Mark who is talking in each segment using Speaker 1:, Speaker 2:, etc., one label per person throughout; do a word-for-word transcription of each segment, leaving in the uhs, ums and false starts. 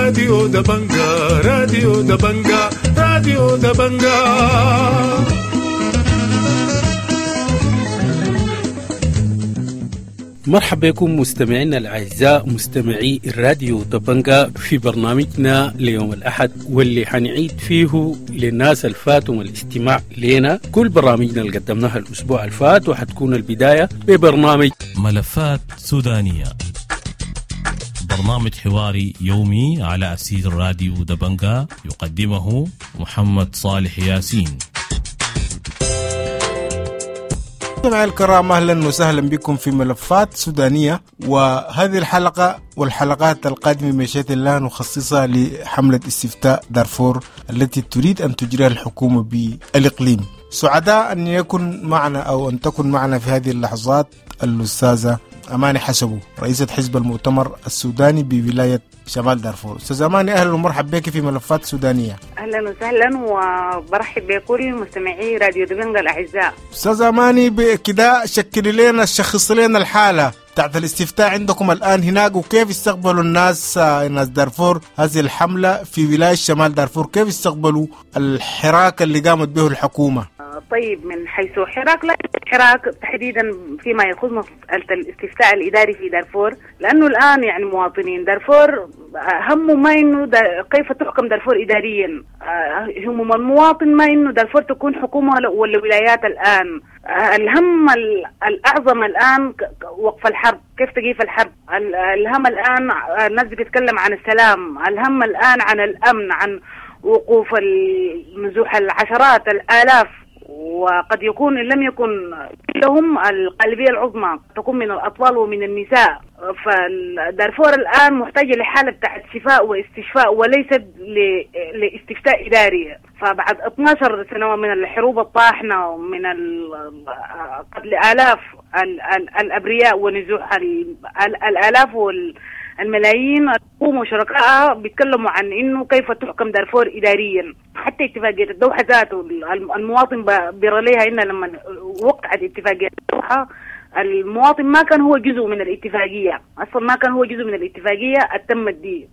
Speaker 1: راديو دبنجا راديو دبنجا راديو دبنجا. مرحبا بكم مستمعينا الأعزاء مستمعي الراديو دبنجا في برنامجنا ليوم الأحد، واللي حنعيد فيه للناس الفاتهم الاستماع لنا كل برامجنا اللي قدمناها الأسبوع الفات، وحتكون البداية ببرنامج
Speaker 2: ملفات سودانية، برنامج حواري يومي على أسير راديو دبنجا يقدمه محمد صالح ياسين.
Speaker 3: مع الكرام أهلا وسهلا بكم في ملفات سودانية، وهذه الحلقة والحلقات القادمة بمشيئة الله نخصصها لحملة استفتاء دارفور التي تريد أن تجريها الحكومة بالإقليم. سعداء أن يكون معنا أو أن تكون معنا في هذه اللحظات الأستاذة أماني حسبو، رئيسة حزب المؤتمر السوداني بولاية شمال دارفور. أستاذ أماني أهلا ومرحبا بك في ملفات سودانية.
Speaker 4: أهلا وسهلا وبرحب بكل مستمعي راديو دبنجا الأعزاء.
Speaker 3: أستاذ أماني بكده شكل لنا شخص لنا الحالة بتاعت الاستفتاء عندكم الآن هناك، وكيف استقبلوا الناس ناس دارفور هذه الحملة في ولاية شمال دارفور؟ كيف استقبلوا الحراك اللي قامت به الحكومة؟
Speaker 4: طيب، من حيث حراك لا حراك تحديدا فيما يخص مسألة الاستفتاء الإداري في دارفور، لأنه الآن يعني مواطنين دارفور همه ما إنه كيف تحكم دارفور إداريا، هم المواطن ما إنه دارفور تكون حكومة ولا ولايات. الآن الهم الأعظم الآن وقف الحرب، كيف تقيف الحرب. الهم الآن الناس بتتكلم عن السلام، الهم الآن عن الأمن، عن وقوف نزوح العشرات الآلاف، وقد يكون إن لم يكن كلهم الغالبية العظمى تكون من الأطفال ومن النساء. فدارفور الآن محتاجة لحالة بتاعت شفاء واستشفاء وليست لاستفتاء إداري. فبعد اثنتي عشرة سنة من الحروب الطاحنة ومن قتل آلاف الأبرياء ونزوح الآلاف والملايين، الحكومة وشركائها بيتكلموا عن إنه كيف تحكم دارفور إداريا. حتى اتفاقية الدوحة ذاته المواطن بيرى ليها إن لما وقعت اتفاقية الدوحة المواطن ما كان هو جزء من الاتفاقية، أصلا ما كان هو جزء من الاتفاقية التمت دي.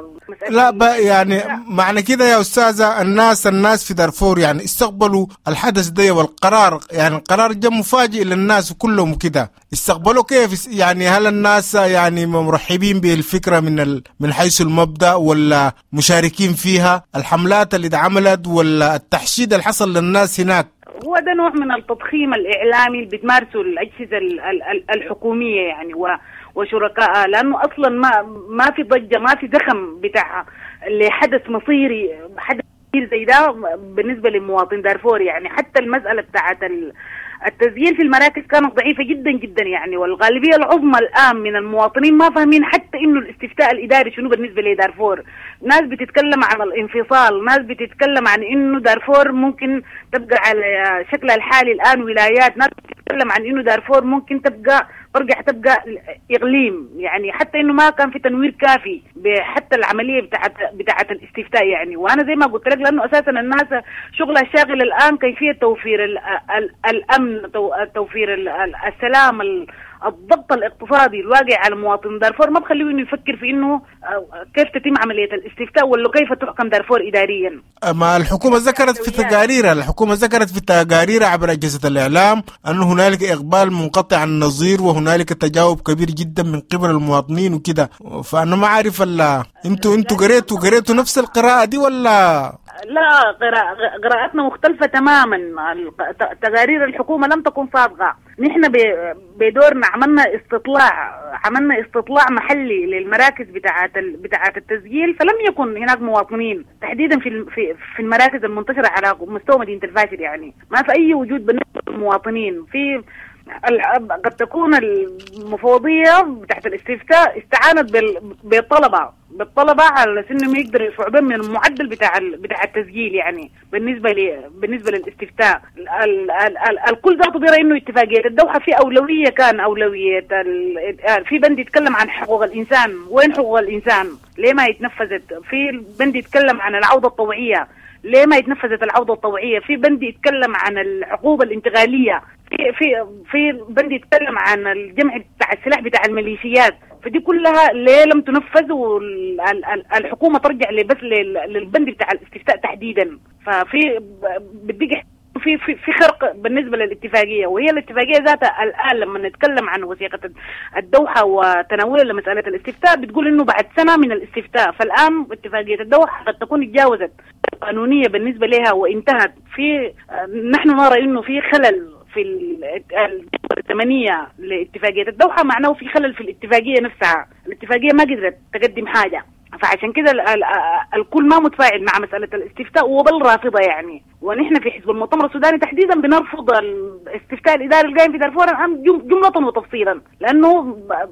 Speaker 3: لا بقى يعني معنى كده يا أستاذة الناس الناس في دارفور يعني استقبلوا الحدث ده والقرار، يعني القرار جاء مفاجئ للناس كلهم كده، استقبلوا كيف؟ يعني هل الناس يعني مرحبين بالفكرة من ال... من حيث المبدأ، ولا مشاركين فيها الحملات اللي اتعملت، ولا التحشيد اللي حصل للناس هناك؟
Speaker 4: هو ده نوع من التضخيم الإعلامي اللي بتمارسه الأجهزة الحكومية يعني وشركائها، لأنه أصلا ما ما في ضجة، ما في زخم بتاع لحدث مصيري، حدث مصيري زي ده بالنسبة للمواطن دارفور. يعني حتى المسألة بتاعت التسجيل في المراكز كانت ضعيفة جدا جدا يعني، والغالبية العظمى الآن من المواطنين ما فاهمين حتى إنه الاستفتاء الإداري شنو بالنسبة لدارفور. ناس بتتكلم عن الانفصال، ناس بتتكلم عن إنه دارفور ممكن تبقى على شكلها الحالي الآن ولايات، ناس بتتكلم عن إنه دارفور ممكن تبقى ترجع تبقى إقليم. يعني حتى إنه ما كان في تنوير كافي بحتى العملية بتاعت بتاعت الاستفتاء يعني. وأنا زي ما قلت لك لأنه أساسا الناس شغلها الشاغل الآن كيفية توفير ال ال الأمن، توفير السلام، الضغط الاقتصادي الواقع على مواطن دارفور ما بخليه انه يفكر في انه كيف تتم عملية الاستفتاء ولا كيف تحكم دارفور اداريا.
Speaker 3: ما الحكومة ذكرت في تقاريرها الحكومة ذكرت في تقاريرها عبر أجهزة الإعلام أن هنالك إقبال منقطع النظير وهنالك تجاوب كبير جدا من قبل المواطنين وكده. فأنا ما عارف الا انتوا انتوا قريتوا قريتوا نفس القراءة دي ولا؟
Speaker 4: لا، قراءتنا مختلفة تماما. تقارير الحكومة لم تكن صادقة. نحن بدورنا عملنا استطلاع عملنا استطلاع محلي للمراكز بتاعة بتاعة التسجيل، فلم يكن هناك مواطنين تحديدا في في في المراكز المنتشرة على مستوى مدينة الفاشر. يعني ما في أي وجود بالنسبة للمواطنين. في قد تكون المفوضية بتاعت الاستفتاء استعانت بالطلبة بالطلبة على انهم يقدروا يصعبون من المعدل بتاع بتاع التسجيل. يعني بالنسبة لي بالنسبة للاستفتاء ال ال ال الكل ذاته بيرى انه اتفاقية الدوحة في أولوية، كان أولوية في بند يتكلم عن حقوق الإنسان. وين حقوق الإنسان؟ ليه ما يتنفذت؟ في بند يتكلم عن العودة الطوعية، ليه ما يتنفذت العودة الطوعية؟ في بند يتكلم عن العقوبة الانتقالية، في في في بند يتكلم عن الجمع بتاع السلاح بتاع الميليشيات، فدي كلها ليه لم تنفذ والحكومه ترجع بس للبند بتاع الاستفتاء تحديدا. ففي بدي في في في خرق بالنسبه للاتفاقيه، وهي الاتفاقيه ذاتها الان لما نتكلم عن وثيقه الدوحه وتناولها لمساله الاستفتاء بتقول انه بعد سنه من الاستفتاء، فالان اتفاقيه الدوحه قد تكون اتجاوزت القانونيه بالنسبه لها وانتهت. في نحن نرى انه في خلل في الجدول الثمانية لاتفاقية الدوحة، معناه في خلل في الاتفاقية نفسها، الاتفاقية ما قدرت تقدم حاجة، فعشان كده الكل ما متفاعل مع مسألة الاستفتاء وبل رافضة يعني. ونحن في حزب المؤتمر السوداني تحديدا بنرفض الاستفتاء الإداري القائم في دارفور جملة وتفصيلا، لأنه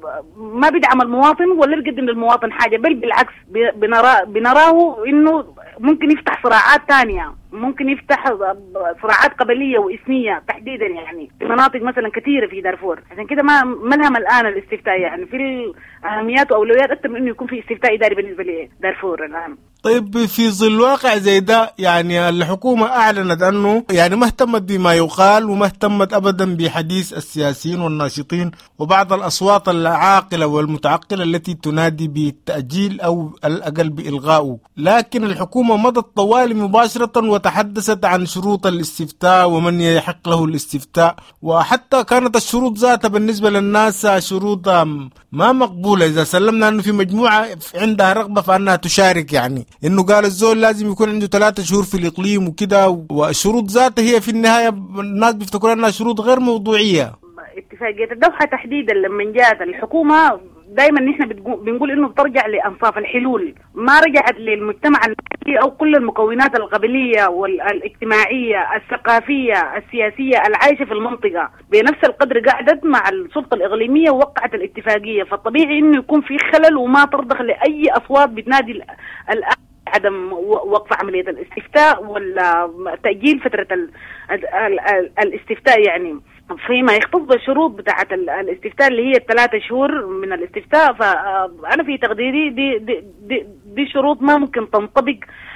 Speaker 4: ما بيدعم المواطن ولا بيقدم للمواطن حاجة، بل بالعكس بنراه بنراه إنه ممكن يفتح صراعات تانية، ممكن يفتح صراعات قبلية وإثنية تحديدا يعني في مناطق مثلا كثيرة في دارفور. عشان كده ما ملهم الآن الاستفتاء يعني في الأهميات وأولويات أكثر من إنه يكون في استفتاء إداري بالنسبة لدارفور الآن.
Speaker 3: طيب في ظل واقع زي ده يعني الحكومة أعلنت أنه يعني ما اهتمت بما يقال وما اهتمت أبدا بحديث السياسيين والناشطين وبعض الأصوات العاقلة والمتعقلة التي تنادي بالتأجيل أو الأقل بإلغائه، لكن الحكومة مضت طوال مباشرة وتحدثت عن شروط الاستفتاء ومن يحق له الاستفتاء، وحتى كانت الشروط ذاتها بالنسبة للناس شروط ما مقبولة. إذا سلمنا أنه في مجموعة عندها رغبة فأنها تشارك، يعني إنه قال الزول لازم يكون عنده ثلاثة شهور في الإقليم وكده، والشروط ذاتها هي في النهاية الناس بيفتكروا أنها شروط غير موضوعية.
Speaker 4: اتفاقية الدوحة تحديدا لما جاءت الحكومة دائما نحن بنقول انه بترجع لانصاف الحلول، ما رجعت للمجتمع المحلي او كل المكونات القبليه والاجتماعيه الثقافيه السياسيه العايشه في المنطقه بنفس القدر قعدت مع السلطه الاقليميه ووقعت الاتفاقيه، فالطبيعي انه يكون في خلل وما ترضخ لاي اصوات بتنادي الان عدم وقف عمليه الاستفتاء ولا تاجيل فتره ال ال ال الاستفتاء. يعني فيما يختص بالشروط بتاعة الاستفتاء اللي هي الثلاثة شهور من الاستفتاء، فأنا في تقديري دي, دي, دي, دي شروط ما ممكن تنطبق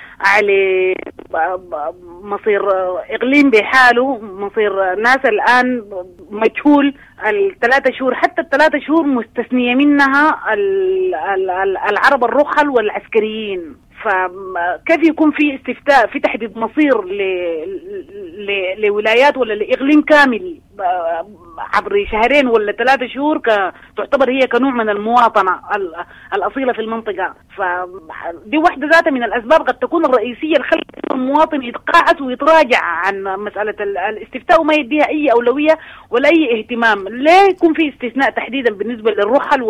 Speaker 4: على مصير إقليم بحاله، مصير ناس الآن مجهول. الثلاثة شهور حتى الثلاثة شهور مستثنية منها العرب الرحل والعسكريين، فكيف يكون في استفتاء في تحديد مصير ل... ل... لولايات ولا لإقليم كامل عبر شهرين ولا ثلاثة شهور ك... تعتبر هي كنوع من المواطنة الأصيلة في المنطقة؟ فدي واحدة ذاتها من الأسباب قد تكون الرئيسية لخلق المواطن يتقاعس ويتراجع عن مسألة الاستفتاء وما يديها أي أولوية ولا أي اهتمام. ليه يكون في استثناء تحديدا بالنسبة للرحل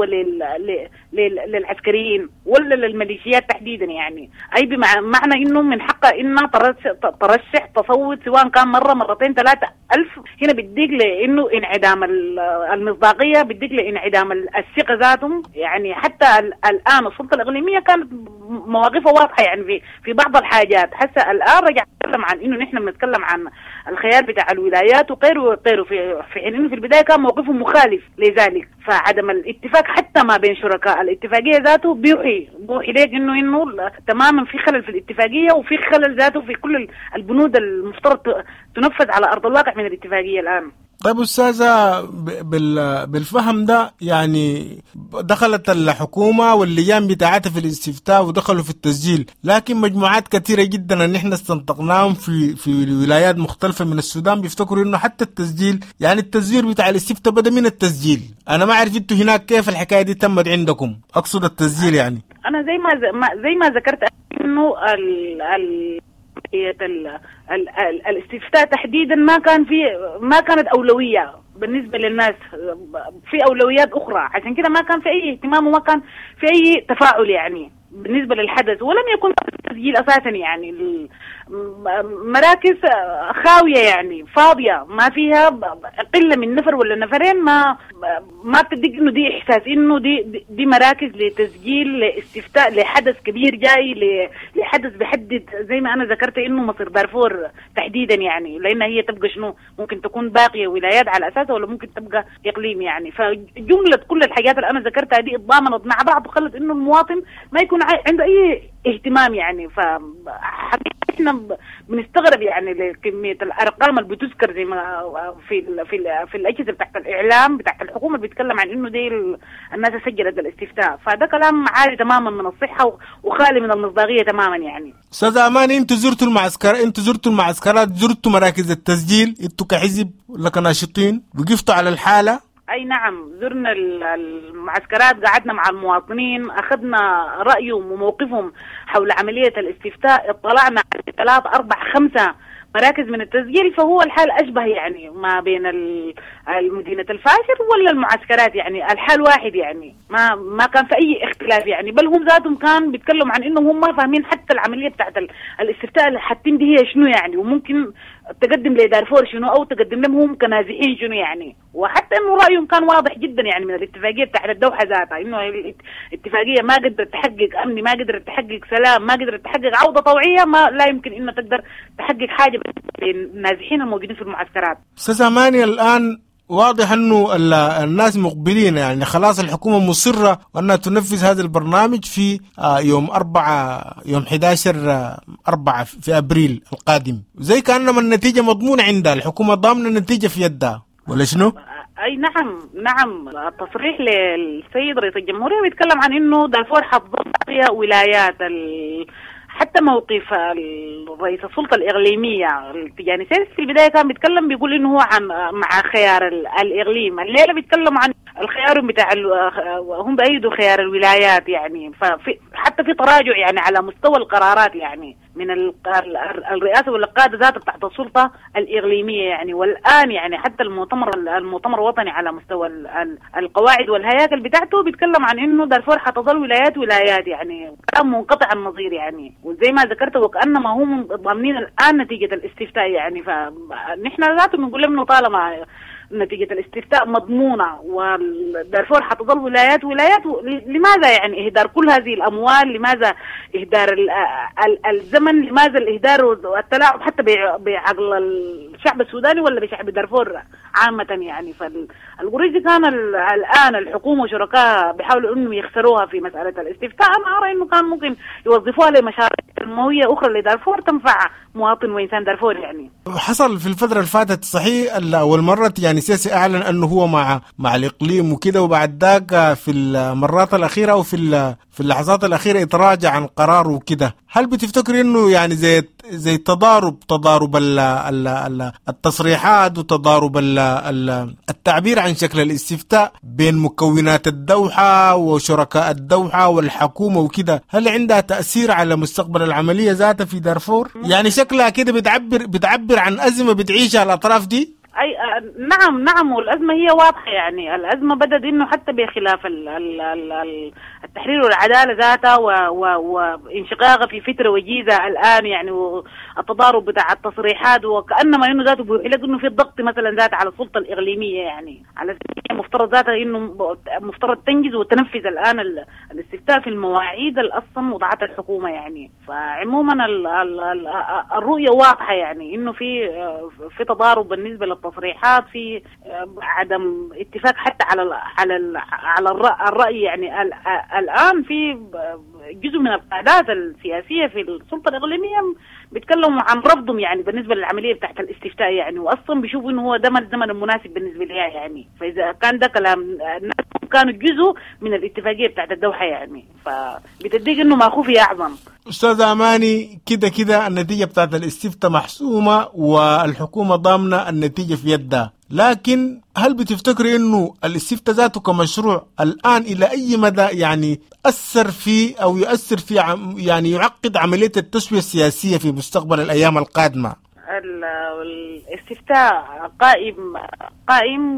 Speaker 4: وللعسكريين ولا للميليشيات تحديدا؟ يعني أي بمعنى إنه من حقها إنها ترشح تصوت سواء كان مرة مرتين ثلاثة ألف، هنا بديك لإنه انعدام المصداقية، بديك لانعدام الثقة ذاتهم. يعني حتى الآن السلطة الإقليمية كانت مواقفها واضحة يعني في في بعض الحاجات، حتى الآن رجع نتكلم عن إنه نحن بنتكلم عن الخيار بتاع الولايات وغيره وغيره، في في حين إنه في البداية كان موقفهم مخالف لذلك. فعدم الاتفاق حتى ما بين شركاء الاتفاقية ذاته بيوحي بيوحي ليك إنه إنه تماما في خلل في الاتفاقية وفي خلل ذاته في كل البنود المفترض تنفذ على أرض الواقع من الاتفاقية الآن.
Speaker 3: طيب أستاذة، بالفهم ده يعني دخلت الحكومة واللجان بتاعتها في الاستفتاء ودخلوا في التسجيل، لكن مجموعات كثيرة جدا ان احنا استنطقناهم في في ولايات مختلفة من السودان بيفتكروا انه حتى التسجيل يعني التزوير بتاع الاستفتاء بدأ من التسجيل. انا ما عارف انتوا هناك كيف الحكاية دي تمت عندكم، اقصد التسجيل. يعني
Speaker 4: انا زي ما زي ما ذكرت انه ال ال ال ال ال الاستفتاء تحديدا ما كان في ما كانت أولوية بالنسبة للناس، في أولويات أخرى، عشان كده ما كان في أي اهتمام وما كان في أي تفاعل يعني بالنسبة للحدث، ولم يكن تسجيل أساسا. يعني مراكز خاوية يعني فاضية ما فيها قلة من نفر ولا نفرين، ما ما بتديك إنه دي إحساس إنه دي دي مراكز لتسجيل لاستفتاء لحدث كبير جاي لحدث بيحدد زي ما أنا ذكرت إنه مصير دارفور تحديدا، يعني لأن هي تبقى شنو ممكن تكون باقية ولايات على أساسها ولا ممكن تبقى إقليم يعني. فجملة كل الحاجات اللي أنا ذكرتها دي اتضامنت مع بعض وخلت إنه المواطن ما يكون يكون عنده أي اهتمام يعني. فحقيقة احنا بنستغرب يعني لكمية الأرقام اللي بتذكر زي ما في ال في ال في الأجهزة بتاعت الإعلام بتاعت الحكومة بيتكلم عن إنه دي الناس سجلت الاستفتاء، فده كلام عالي تماما من الصحة وخالي من المصداقية تماما يعني.
Speaker 3: أستاذ أماني، أنتوا زرتوا المعسكر أنتوا زرتوا المعسكرات زرتوا مراكز التسجيل أنتوا كحزب ولا كناشطين وقفتوا على الحالة؟
Speaker 4: أي نعم، زرنا المعسكرات، قعدنا مع المواطنين، أخذنا رأيهم وموقفهم حول عملية الاستفتاء، اطلعنا على ثلاث أربع خمسة مراكز من التسجيل، فهو الحال أشبه يعني ما بين المدينة الفاشر ولا المعسكرات، يعني الحال واحد يعني، ما ما كان في أي اختلاف يعني. بل هم ذاتهم كان بيتكلموا عن إنهم هم ما فاهمين حتى العملية بتاعت الاستفتاء اللي حتتم دي هي شنو يعني، وممكن تقدم لدارفور شنو أو تقدم لهم هم كنازحين شنو يعني. وحتى إنه رأيهم كان واضح جدا يعني من الاتفاقية بتاعت الدوحة ذاتها، إنه الاتفاقية ما قدرت تحقق أمني، ما قدرت تحقق سلام، ما قدرت تحقق عودة طوعية، ما لا يمكن إنه تقدر تحقق حاجة النازحين الموجودين في المعسكرات.
Speaker 3: أستاذ أماني، الآن واضح أنه الناس مقبلين يعني خلاص الحكومة مصرة أنها تنفذ هذا البرنامج في يوم أربعة يوم أحد عشر أربعة في أبريل القادم، زي كأنما النتيجة مضمونة عندها، الحكومة ضامنة النتيجة في يدها ولا شنو؟
Speaker 4: أي نعم نعم. التصريح للسيد رئيس الجمهورية بيتكلم عن إنه دارفور حتضم ولايات ال حتى موقف رئيس السلطة الإقليمية يعني سيد في البداية كان بيتكلم بيقول إنه هو عن مع خيار الإقليم، الليلة بيتكلم عن الخيار بتاع هم بأيدوا خيار الولايات يعني. ففي حتى في تراجع يعني على مستوى القرارات يعني من الرئاسة والقادة ذات تحت السلطة الإقليمية يعني. والآن يعني حتى المؤتمر المؤتمر الوطني على مستوى القواعد والهياكل بتاعته بيتكلم عن إنه دارفور حتظل ولايات ولايات يعني، كلام منقطع النظير يعني. وزي ما ذكرت وكأنما هم ضامنين الآن نتيجة الاستفتاء يعني. فنحن ذاته بنقول إنه طالما نتيجة الاستفتاء مضمونة ودارفور حتظل ولايات ولايات، لماذا يعني إهدار كل هذه الأموال؟ لماذا إهدار الزمن؟ لماذا الإهدار والتلاعب حتى بعقل الشعب السوداني ولا بشعب دارفور عامة يعني؟ فالقريش كان الآن الحكومة وشركاء بيحاولوا إنه يخسروها في مسألة الاستفتاء. أنا أرى إنه كان ممكن يوظفوها لمشاريع تنموية أخرى لدارفور تنفع مواطن وإنسان دارفور يعني.
Speaker 3: حصل في الفترة اللي فاتت صحيح أول مرة يعني سياسي أعلن أنه هو مع مع الإقليم وكده، وبعد ذاك في المرات الأخيرة أو في في اللحظات الأخيرة يتراجع عن قراره وكده. هل بتفتكر إنه يعني زي زي تضارب تضارب ال ال التصريحات وتضارب ال التعبير عن شكل الاستفتاء بين مكونات الدوحة وشركاء الدوحة والحكومة وكده، هل عندها تأثير على مستقبل العملية ذاتها في دارفور؟ يعني شكلها كده بتعبر بتعبر عن أزمة بتعيشها الأطراف دي؟
Speaker 4: أي نعم نعم. والأزمة هي واضحة يعني. الأزمة بدأت إنه حتى بخلاف ال ال ال التحرير والعدالة ذاتها وانشقاقها في فترة وجيزة الآن يعني، والتضارب بتاع التصريحات وكأنما إنه ذاته بيحلق إنه في الضغط مثلا ذات على السلطة الإقليمية يعني، على مفترض ذاتها إنه مفترض تنجز وتنفذ الآن الاستفتاء في المواعيد الأصلا وضعتها الحكومة يعني. فعموما ال ال ال الرؤية واضحة يعني إنه في في تضارب بالنسبة للتصريحات، في عدم اتفاق حتى على ال على ال على الرأي يعني. الآن في جزء من القيادات السياسية في السلطة الإقليمية بيتكلموا عن رفضهم يعني بالنسبة للعملية بتاعت الاستفتاء يعني، وأصلا بيشوفوا إنه هو ده الزمن المناسب بالنسبة لها يعني. فإذا كان ده كلام الناس كانوا جزء من الاتفاقية بتاعت الدوحة يعني، فبتديك إنه ما خوفي أعظم.
Speaker 3: أستاذ أماني، كده كده النتيجة بتاعت الاستفتاء محسومة والحكومة ضامنة النتيجة في يدها، لكن هل بتفتكري إنه الاستفتاء ذاته كمشروع الآن إلى أي مدى يعني أثر فيه أو يؤثر في عم يعني يعقد عملية التسوية السياسية في مستقبل الأيام القادمة؟
Speaker 4: الاستفتاء قائم قائم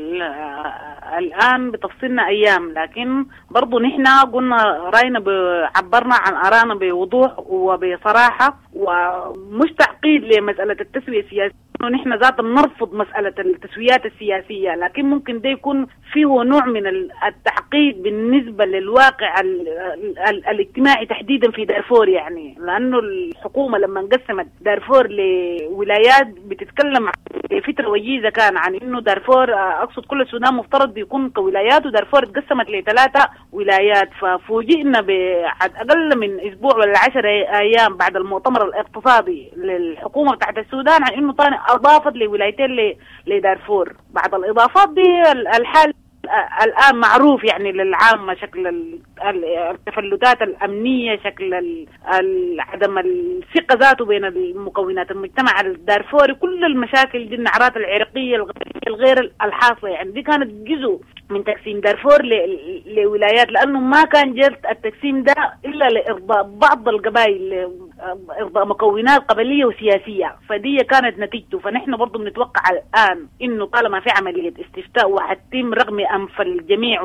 Speaker 4: والآن بتفصيلنا أيام، لكن برضو نحن قلنا رأينا عبرنا عن آراءنا بوضوح وبصراحة ومش تعقيد لمسألة التسوية السياسية إنه نحن ذات نرفض مسألة التسويات السياسية، لكن ممكن ده يكون فيه نوع من التعقيد بالنسبة للواقع ال ال الاجتماعي تحديدا في دارفور، يعني لأنه الحكومة لما انقسمت دارفور لولايات بتتكلم فترة وجيزة كان عن إنه دارفور أقصد كل السودان مفترض بيكون كولايات، ودارفور اتقسمت لثلاثة ولايات. ففوجئنا بعد أقل من أسبوع ولا عشر أيام بعد المؤتمر الاقتصادي للحكومة بتاعت السودان عن إنه تاني أضافت لولايتين لدارفور. بعد الإضافات دي الحال الآن معروف يعني للعامة، شكل التفلتات الأمنية، شكل عدم الثقة ذاته بين المكونات المجتمع الدارفوري، كل المشاكل دي، النعرات العرقية الغير الحاصلة، يعني دي كانت جزء من تقسيم دارفور لولايات، لأنه ما كان جرت التقسيم ده إلا لإرضاء بعض القبائل، إرضاء مكونات قبلية وسياسية، فدي كانت نتيجته. فنحن برضو بنتوقع الآن إنه طالما في عملية استفتاء وحتم رغم أنف الجميع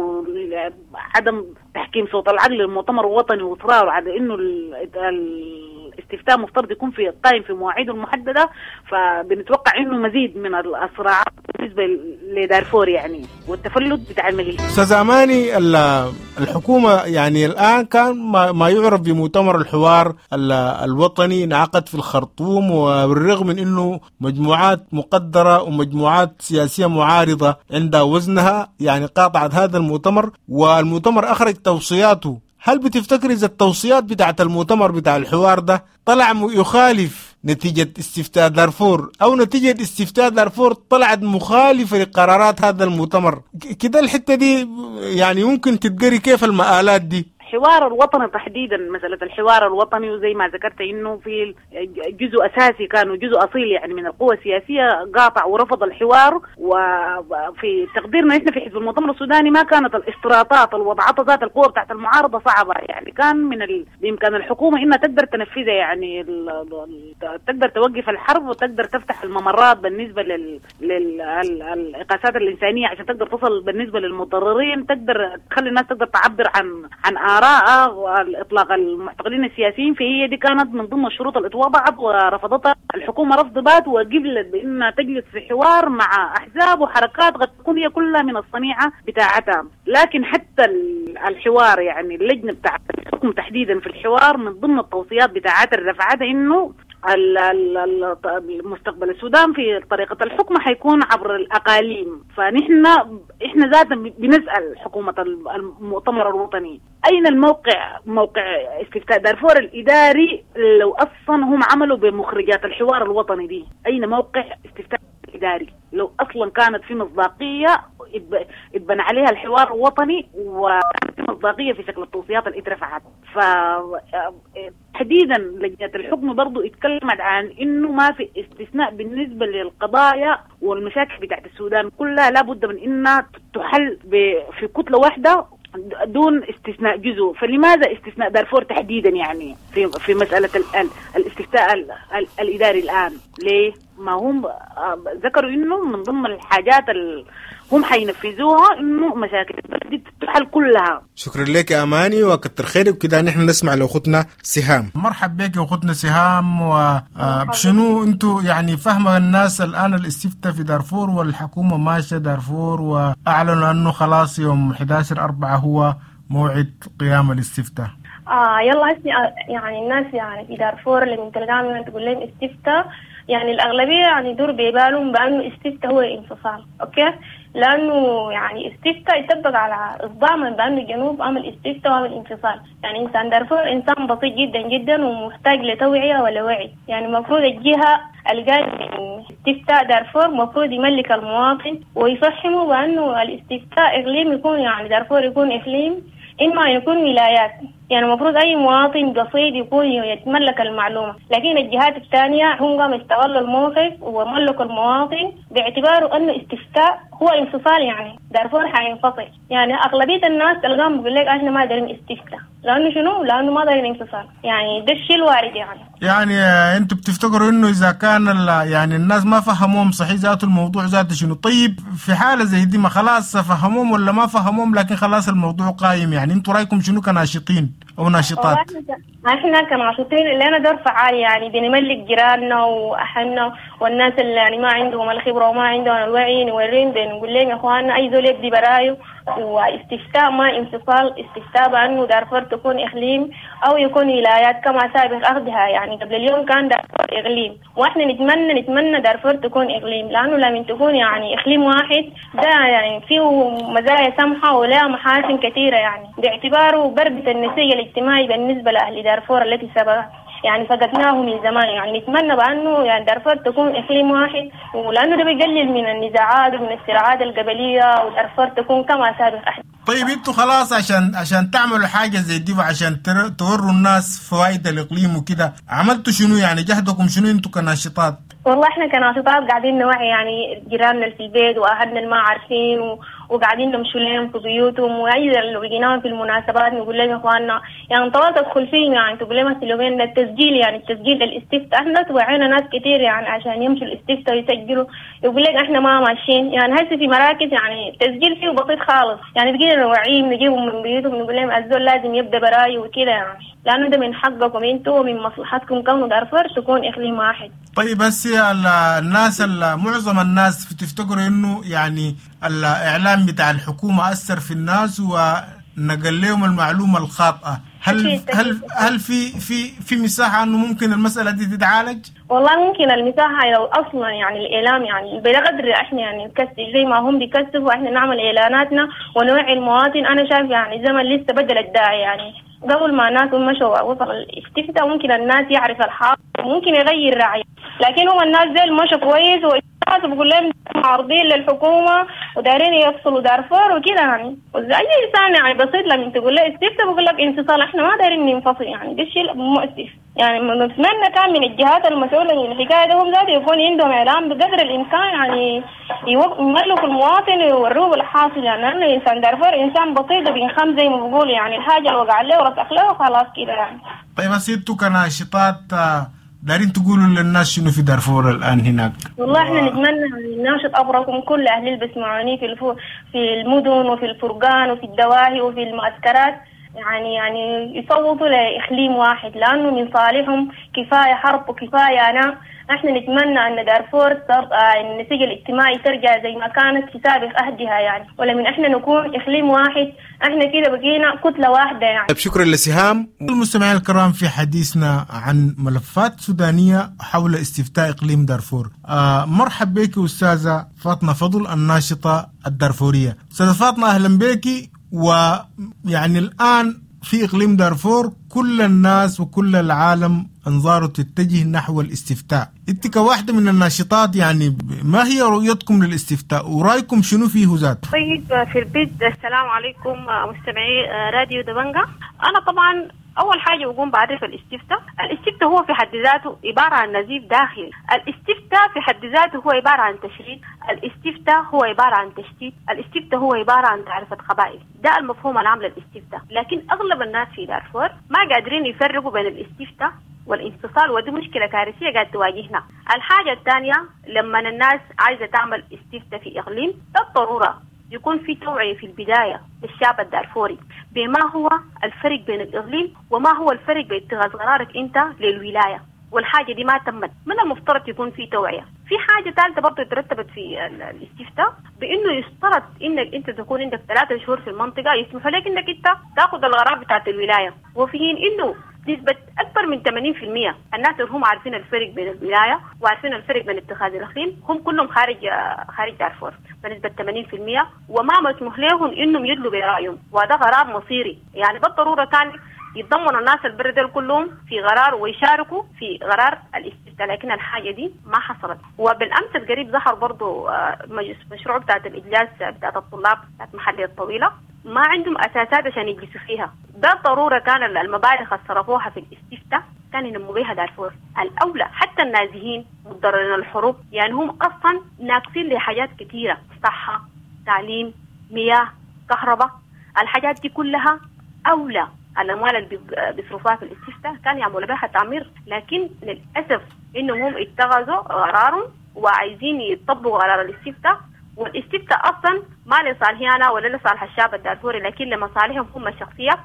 Speaker 4: وعدم تحكيم صوت العقل المؤتمر الوطني وإصراره على إنه الاستفتاء مفترض يكون في قائم في مواعيده المحددة، فبنتوقع إنه مزيد من الصراعات بالنسبة لدارفور يعني والتفلت بتاع المليء.
Speaker 3: أستاذ أماني، الحكومة يعني الآن كان ما يعرف بمؤتمر الحوار الوطني انعقد في الخرطوم، وبالرغم من إنه مجموعات مقدرة ومجموعات سياسية معارضة عندها وزنها يعني قاطعت هذا المؤتمر، والمؤتمر أخرج توصياته. هل بتفتكر إذا التوصيات بتاعت المؤتمر بتاع الحوار ده طلع يخالف نتيجة استفتاء دارفور، أو نتيجة استفتاء دارفور طلعت مخالفة لقرارات هذا المؤتمر، كده الحتة دي يعني ممكن تتقري كيف المآلات دي؟
Speaker 4: الحوار الوطني تحديدا، مسألة الحوار الوطني، وزي ما ذكرت إنه في جزء أساسي كان وجزء أصيل يعني من القوى السياسية قاطع ورفض الحوار. وفي تقديرنا إحنا في حزب المؤتمر السوداني ما كانت الاستراطات الوضعات ذات القوة بتاعت المعارضة صعبة، يعني كان من ال... بإمكان الحكومة إنها تقدر تنفذها، يعني ال... تقدر توقف الحرب وتقدر تفتح الممرات بالنسبة لل... للإقاسات الإنسانية عشان تقدر تصل بالنسبة للمضطرين، تقدر تخلي الناس تقدر تعبر عن عن آراء والإطلاق المعتقلين السياسيين. فهي دي كانت من ضمن الشروط اللي اتوضعت ورفضتها الحكومة رفض بات، وقبلت بأنها تجلس في حوار مع أحزاب وحركات قد تكون هي كلها من الصنيعة بتاعتها. لكن حتى الحوار يعني اللجنة بتاع الحكم تحديدا في الحوار من ضمن التوصيات بتاعتها الرفعات إنه المستقبل السودان في طريقة الحكم حيكون عبر الأقاليم. فنحن إحنا ذاتنا بنسأل حكومة المؤتمر الوطني أين الموقع، موقع استفتاء دارفور الإداري لو أصلا هم عملوا بمخرجات الحوار الوطني دي؟ أين موقع استفتاء الإداري لو أصلا كانت في مصداقية اتبنى عليها الحوار الوطني وكانت في مصداقية في شكل التوصيات اللي اترفعت؟ فتحديدا لجنة الحكم برضو اتكلمت عن إنه ما في استثناء بالنسبة للقضايا والمشاكل بتاعت السودان كلها لابد من إنها تحل في كتلة واحدة دون استثناء جزء. فلماذا استثناء دارفور تحديدا يعني في في مسألة الاستفتاء ال ال الإداري الآن؟ ليه؟ ما هم ذكروا إنه من ضمن الحاجات اللي هم حينفذوها إنه مشاكل دي تحل كلها.
Speaker 3: شكرا لك يا أماني وكتر خيرك. وكده نحن نسمع لأختنا سهام. مرحب بك يا أختنا سهام، وشنو أنتوا يعني فهموا الناس الآن الاستفتاء في دارفور والحكومة ماشية دارفور وأعلنوا أنه خلاص يوم أحد عشر أربعة هو موعد قيام الاستفتاء؟
Speaker 5: آه يلا يعني الناس يعني في دارفور اللي من تلقاهم تقول لهم استفتاء، يعني الأغلبية يعني يدور ببالهم بأنه استفتاء هو انفصال، أوكي؟ لأنه يعني استفتاء يطبق على الضامن بأنه الجنوب عمل استفتاء وعمل انفصال. يعني إنسان دارفور إنسان بسيط جدا جدا ومحتاج لتوعية ولا وعي. يعني المفروض الجهة القائمة من استفتاء دارفور المفروض يملك المواطن ويفهمه بأنه الاستفتاء إقليم يكون يعني دارفور يكون إقليم إما يكون ولايات. يعني المفروض أي مواطن بسيط يكون يتملك المعلومة، لكن الجهات الثانية هم قاموا يستغلوا الموقف وملكوا المواطن باعتباره أنه استفتاء هو انفصال، يعني دارفور حينفصل. يعني أغلبية الناس تلقاهم بيقول لك إحنا ما دارين استفتاء، لأنه شنو؟ لأنه ما دارين انفصال. يعني ده الشيء الوارد. يعني
Speaker 3: يعني أنتوا بتفتكروا إنه إذا كان يعني الناس ما فهموهم صحيح ذات الموضوع ذاته شنو؟ طيب في حالة زي دي ما خلاص فهموهم ولا ما فهموهم لكن خلاص الموضوع قايم، يعني أنتوا رأيكم شنو كناشطين؟ أو ناشطات؟
Speaker 5: احنا كناشطين اللي انا دور فعال يعني بنملك جيراننا واهلنا والناس اللي يعني ما عندهم الخبره وما عندهم الوعي، نوريهم بنقول لهم يا اخواننا اي زول يبدي برايه واستفتاء ما انفصال، استفتاء بانه دارفور تكون اقليم او يكون ولايات كما سابق اخذها. يعني قبل اليوم كان دارفور اقليم، واحنا نتمنى نتمنى دارفور تكون اقليم، لانه لما تكون يعني اقليم واحد ده يعني فيه مزايا سمحه ولا محاسن كثيره، يعني باعتباره بربط النسيج الاجتماعي بالنسبه لاهل دارفور التي سبقها يعني فقدناه من زمان. يعني نتمنى بانه يعني دارفور تكون اقليم واحد، ولانه ده بيقلل من النزاعات ومن الصراعات القبليه، ودارفور تكون كما سابق أحد.
Speaker 3: طيب انتوا خلاص عشان عشان تعملوا حاجه زي دي وعشان توروا الناس فوائد الاقليم وكده، عملتوا شنو يعني؟ جهدكم شنو انتوا كناشطات؟
Speaker 5: والله احنا كناشطات قاعدين نوعي يعني جيراننا اللي في البيت واهلنا اللي ما عارفين و... وقاعدين نمشي لهم في بيوتهم، واذا لو لقيناهم في المناسبات نقول لهم يا اخواننا يعني طوال تدخل فيهم يعني تقول لهم السلوبين التسجيل، يعني التسجيل للاستفتاء. احنا توعينا ناس كثير يعني عشان يمشوا الاستفتاء ويسجلوا، يقول لك احنا ما ماشيين يعني هسه في مراكز يعني التسجيل فيه بسيط خالص، يعني بقينا نوعيهم نجيبهم من بيوتهم نقول لهم الزول لازم يبدا براي وكده، يعني لانه ده من حقكم انتوا ومن مصلحتكم كونه دارفور تكون اقليم واحد.
Speaker 3: طيب بس الناس معظم الناس تفتكروا انه يعني الاعلام بتاع الحكومه اثر في الناس ونقل لهم المعلومه الخاطئه، هل هل هل في في في مساحه انه ممكن المساله دي تتعالج؟
Speaker 5: والله ممكن المساحه لو اصلا يعني الاعلام يعني بقدر احنا يعني نكثف زي ما هم بيكثفوا، احنا نعمل اعلاناتنا ونوعي المواطن. انا شايف يعني زمن لسه بدل الداعي، يعني قبل ما الناس مشوا وصل الاستفتاء ممكن الناس يعرف الحق وممكن يغير رأيه، لكن هم الناس زي مشوا كويس والناس بقول لهم معارضين للحكومه ودارين يفصلوا دارفور وكده يعني. اي انسان يعني بسيط لما تقول له استفتاء بقول لك انفصال، احنا ما دارين ننفصل، يعني ده شيء مؤسف. يعني نتمنى كان من الجهات المسؤوله من الحكايه ده هم ذاتهم يكون عندهم اعلام بقدر الامكان، يعني يملكوا المواطن ويوروه بالحاصل، يعني لانه انسان دارفور انسان بسيط بينخم زي ما بقول، يعني الحاجه اللي وقع له ورسخ له وخلاص كده يعني.
Speaker 3: طيب اسيتوا كناشطات دارين تقولوا للناس شنو في دارفور الان هناك؟
Speaker 5: والله احنا نتمنى نناشط ابركم كل اهل اللي بيسمعوني في الفو في المدن وفي الفرقان وفي الدواهي وفي المعسكرات، يعني يعني يصوتوا لاقليم واحد، لانه من صالحهم كفايه حرب وكفايه انا. احنا نتمنى ان دارفور النسيج الاجتماعي ترجع زي ما كانت في سابق عهدها يعني، ولمن احنا نكون اقليم واحد احنا كده بقينا كتله واحده يعني.
Speaker 3: شكرا لسهام. المستمعين الكرام في حديثنا عن ملفات سودانيه حول استفتاء اقليم دارفور، آه مرحب بك استاذه فاطمه فضل الناشطه الدارفوريه. استاذه فاطمه اهلا بك. ويعني الآن في إقليم دارفور كل الناس وكل العالم أنظاره تتجه نحو الاستفتاء، أنت كواحدة من الناشطات يعني ما هي رؤيتكم للاستفتاء ورأيكم شنو فيه ذات؟
Speaker 4: طيب في البيت السلام عليكم مستمعي راديو دبنجة. أنا طبعا أول حاجة بقوم بعرف الاستفتاء. الاستفتاء هو في حد ذاته عبارة عن نزيف داخلي، الاستفتاء في حد ذاته هو عبارة عن تشريد، الاستفتاء هو عبارة عن تشتيت، الاستفتاء هو عبارة عن تعرفة قبائل. ده المفهوم العام للاستفتاء، لكن أغلب الناس في دارفور ما قادرين يفرقوا بين الاستفتاء والانفصال، ودي مشكلة كارثية قاعد تواجهنا. الحاجة الثانية لما الناس عايزة تعمل استفتاء في إقليم ده الضرورة يكون في توعية في البداية للشعب الدارفوري بما هو الفرق بين الإقليم وما هو الفرق بين اتخاذ قرارك أنت للولاية، والحاجة دي ما تمت. من المفترض يكون في توعية. في حاجة ثالثة برضه ترتبت في الاستفتاء بأنه يشترط إنك أنت تكون عندك ثلاثة شهور في المنطقة يسمحوا لك إنك أنت تأخذ القرار بتاعت الولاية، وفي حين إنه نسبة أكبر من ثمانين بالمئة الناس اللي هم عارفين الفرق بين الولاية وعارفين الفرق بين اتخاذ الإقليم هم كلهم خارج خارج دارفور بنسبة ثمانين بالمئة، وما مسموح لهم إنهم يدلوا برأيهم، وهذا قرار مصيري. يعني بالضرورة كان يتضمنوا الناس البردل كلهم في قرار ويشاركوا في قرار الاستفتاء، لكن الحاجة دي ما حصلت. وبالأمس القريب ظهر برضو مشروع بتاعت الإجلاس بتاعت الطلاب بتاعت محلية الطويلة ما عندهم أساسات عشان يجلسوا فيها. ده ضرورة كان المبالغ اللي صرفوها في الاستفتاء كان ينموا بها دارفور. الأولى حتى النازحين متضررين الحروب يعني هم أصلا ناقصين لحاجات كثيرة، صحة، تعليم، مياه، كهرباء، الحاجات دي كلها أولى. الأموال اللي بيصرفوها في الاستفتاء كان يعملوا بها تعمير، لكن للأسف إنهم هم اتخذوا قرارهم وعايزين يطبقوا قرار الاستفتاء، والاستفتاء أصلا ما لصالحي أنا ولا لصالح الشعب الدارفوري، لكن لمصالحهم هم الشخصية.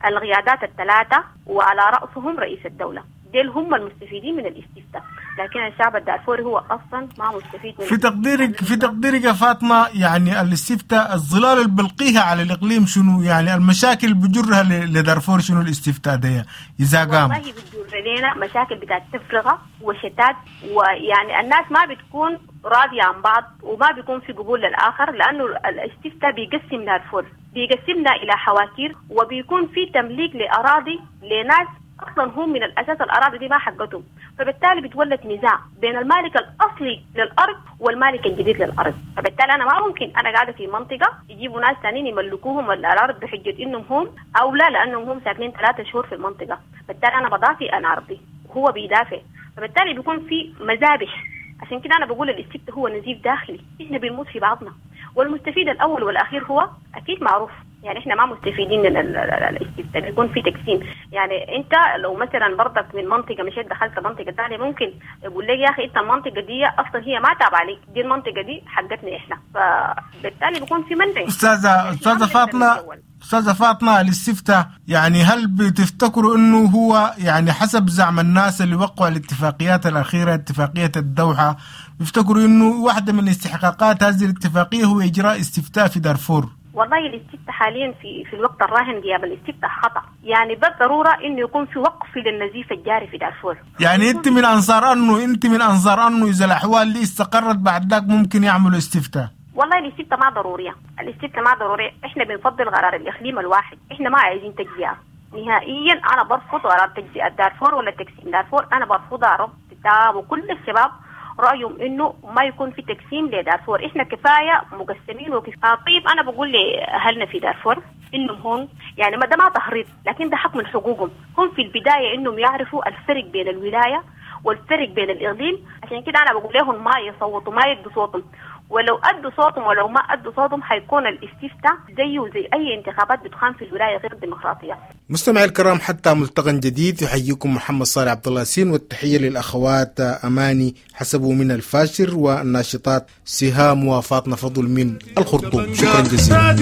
Speaker 5: القيادات الثلاثة وعلى رأسهم رئيس الدولة. ديل هم المستفيدين من الاستفتاء، لكن الشعب الدارفوري هو أصلا ما مستفيد من
Speaker 3: في تقديرك في تقديرك يا فاطمة، يعني الاستفتاء الظلال اللي بلقيها على الإقليم شنو؟ يعني المشاكل بجرها لدارفور شنو الاستفتاء ده إذا قام؟
Speaker 5: والله بتجر لنا مشاكل بتاعت تفرقة وشتات، ويعني الناس ما بتكون راضية عن بعض وما بيكون في قبول للآخر، لأنه الاستفتاء بيقسم دارفور، بيقسمنا إلى حواتير، وبيكون في تمليك لأراضي لناس اصلا هم من الاساس الاراضي دي ما حقتهم، فبالتالي بتولد نزاع بين المالك الاصلي للارض والمالك الجديد للارض. فبالتالي انا ما ممكن انا قاعده في منطقه يجيبوا ناس ثانيين يملكوهم الارض بحجه انهم هم او لا، لانهم هم ساكنين ثلاثة شهور في المنطقه. بالتالي انا بدافع عن ارضي وهو بيدافع، فبالتالي بيكون في مذابح. عشان كده انا بقول الاستفتاء هو نزيف داخلي، احنا بنموت في بعضنا، والمستفيد الاول والاخير هو اكيد معروف. يعني احنا ما مستفيدين من الاستفتاء، بيكون في تقسيم. يعني انت لو مثلا برضك من منطقه مشيت دخلت منطقه ثانيه، ممكن يقول لك يا اخي انت المنطقه دي اصلا هي ما تابعه لك، دي المنطقه دي حقتنا احنا، فبالتالي بيكون في منع.
Speaker 3: استاذه استاذه فاطمه استاذه فاطمه الاستفتاء يعني هل بتفتكروا انه هو يعني حسب زعم الناس اللي وقعوا الاتفاقيات الاخيره، اتفاقيه الدوحه، بيفتكروا انه واحده من استحقاقات هذه الاتفاقيه هو اجراء استفتاء في دارفور؟
Speaker 5: والله الاستفتاء حاليا في في الوقت الراهن غياب الاستفتاء خطأ، يعني بالضرورة انه يكون في وقف للنزيف الجاري في دارفور.
Speaker 3: يعني انت من انصار انه انت من انصار انه اذا الاحوال دي استقرت بعد ذاك ممكن يعملوا استفتاء؟
Speaker 5: والله الاستفتاء ما ضرورية، الاستفتاء ما ضرورية، احنا بنفضل قرار الاقليم الواحد، احنا ما عايزين تجزئة نهائيا. انا برفض قرار تجزئة دارفور ولا تقسيم دارفور، انا برفضها رفض تام، وكل الشباب رأيهم إنه ما يكون في تقسيم لدارفور، إحنا كفاية مقسمين وكفاية. طيب أنا بقول لأهلنا في دارفور إنهم هون يعني ما ده ما تهريب، لكن ده حق من حقوقهم. هم في البداية إنهم يعرفوا الفرق بين الولاية والفرق بين الإقليم، عشان كده أنا بقول لهم ما يصوتوا ما يدوا صوتهم، ولو أدوا صوتهم ولو ما أدوا صوتهم حيكون الاستفتاء زيه زي أي انتخابات بتقام في الولاية غير ديمقراطية.
Speaker 3: مستمعي الكرام، حتى ملتقى جديد يحييكم محمد صالح عبد الله ياسين، والتحية للأخوات أماني حسبوا من الفاشر والناشطات سهام وفاطمة فضل من الخرطوم. شكرا جزيلا.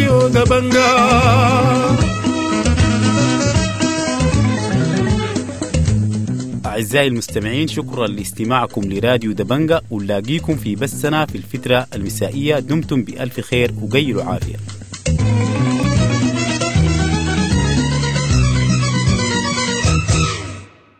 Speaker 6: أعزائي المستمعين، شكرا لاستماعكم لراديو دبنجة، ونلاقيكم في بثنا في الفترة المسائية. دمتم بألف خير وقيلوا عافية.